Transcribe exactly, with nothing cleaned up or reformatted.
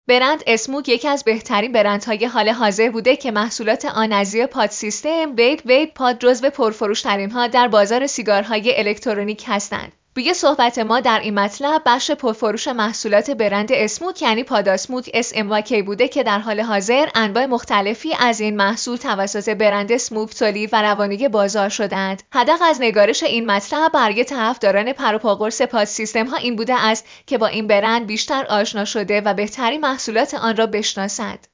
برند اسموک یکی از بهترین برندهای حال حاضر بوده که محصولات آن از پاد سیستم، وید وید پاد جزو پرفروش‌ترین‌ها در بازار سیگارهای الکترونیک هستند. روی صحبت ما در این مطلب بخش پرفروش محصولات برند اسموک یعنی پاداسموک اس ام و کی بوده که در حال حاضر انواع مختلفی از این محصول توسط برند اسموک تولید و روانه بازار شدند. هدف از نگارش این مطلب برای طرفداران پر و پا قرص پاد سیستم ها این بوده است که با این برند بیشتر آشنا شده و بهترین محصولات آن را بشناسند.